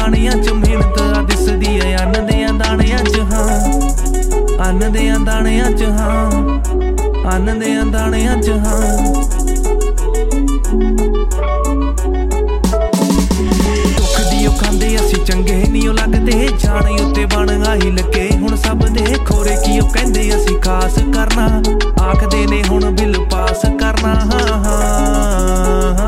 ਦਾਣਿਆਂ ਚ ਮਿਹਨਤ ਆ ਦਿਸਦੀ ਏ ਅੰਨ ਦਿਆਂ ਦਾਣਿਆਂ ਚ ਹਾਂ ਅੰਨ ਦਿਆਂ ਦਾਣਿਆਂ ਚ ਹਾਂ ਅੰਨ ਦਿਆਂ ਦਾਣਿਆਂ ਚ ਹਾਂ ਦੁੱਖ ਦੀ ਉਹ ਖਾਂਦੇ ਅਸੀਂ ਚੰਗੇ ਨੀ ਉਹ ਲੱਗਦੇ ਜਾਣ ਉੱਤੇ ਬਣ ਆਹੀ ਲੱਗੇ ਹੁਣ ਸਭ ਦੇ ਖੋਰੇ ਕੀ ਉਹ ਕਹਿੰਦੇ ਅਸੀਂ ਖਾਸ ਕਰਨਾ